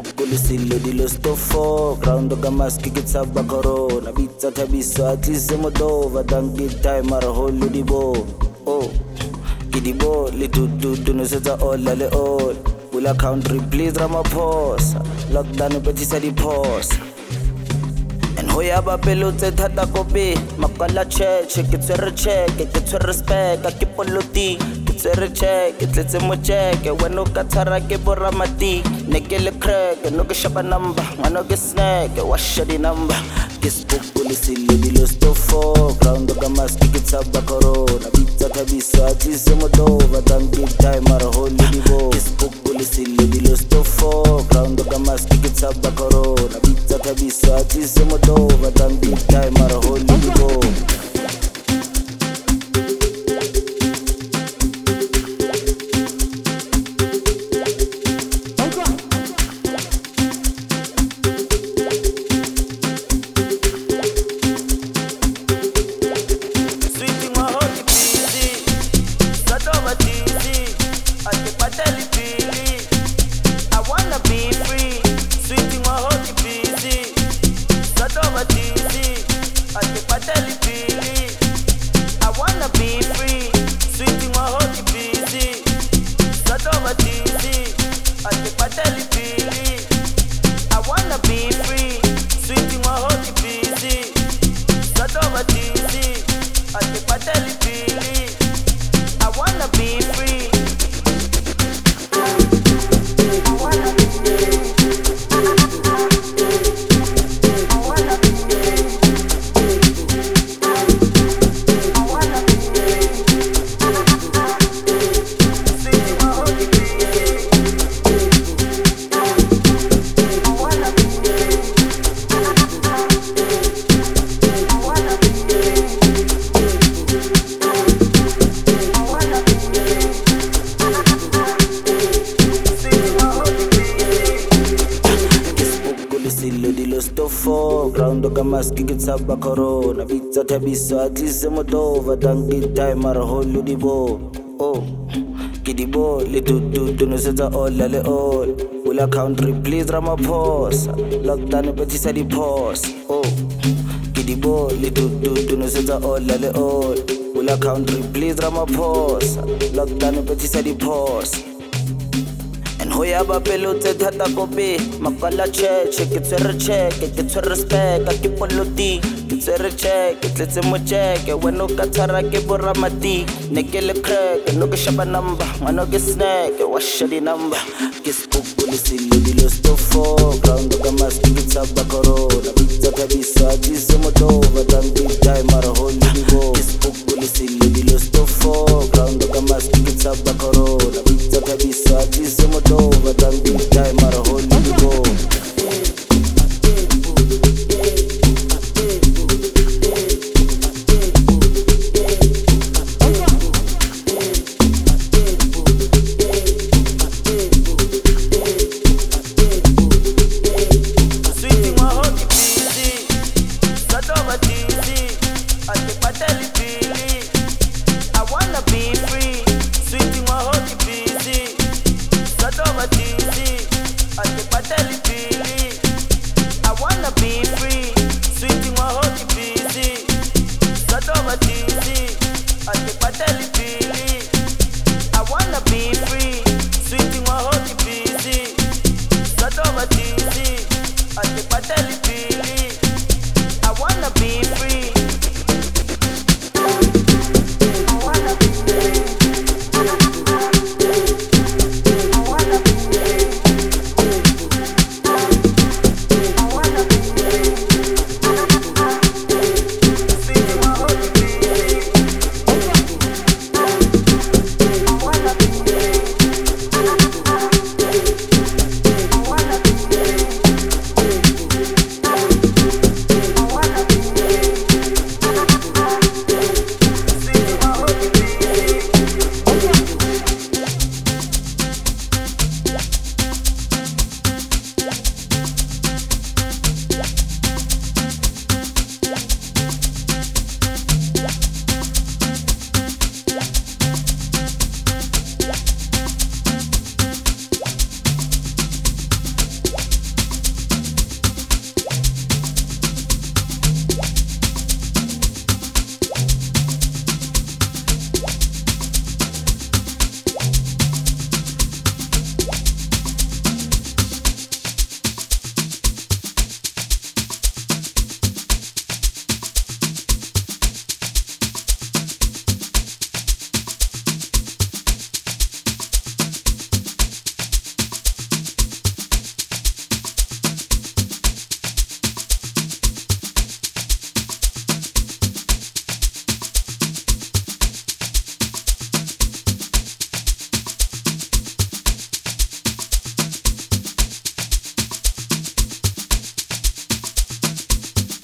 Pukulisilo dilo stofo Ground ka maski kitsaba corona Pizza tabiso at least se modova Danki time ara holo di bo Oh Kidibo li tutu no setsa all le all Pula country please Ramaphosa Lockdown petisa di pause And hoya ba pelo tse thata kope Makala cheche ke tsere cheke ke tsere respect ke poloti ke tsere cheke tletse mo cheke wena ka thara ke boramati ne ke le crack no ke shaba number ngano ke snack washa di number ke spokole sile dilo stofo ground ka maski ke tsaba corona pizza tabiso at least se modova danki time ara holo di bo ke spokole sile dilo stofo ground ka maski ke tsaba corona pizza tabiso at least se modova danki time ara holo di bo Ground ka maski ke tsaba corona pizza tabiso at least se modova danki time ara holo di bo Oh Kidibo li tutu no setsa all le all Pula country please Ramaphosa Lockdown petisa di pause Oh Kidibo li tutu no setsa all le all Pula country please Ramaphosa Lockdown petisa di pause Hoya ba pelo tse thata kope Makala cheche ke tsere cheke ke tsere respect ke poloti ke tsere cheke tletse mo cheke wena ka thara ke boramati ne ke le crack no ke shaba number ngano ke snack washa di number ke spokole sile dilo stofo ground ka maski ke tsaba corona pizza tabiso at least se modova danki time ara holo di bo ke spokole sile dilo stofo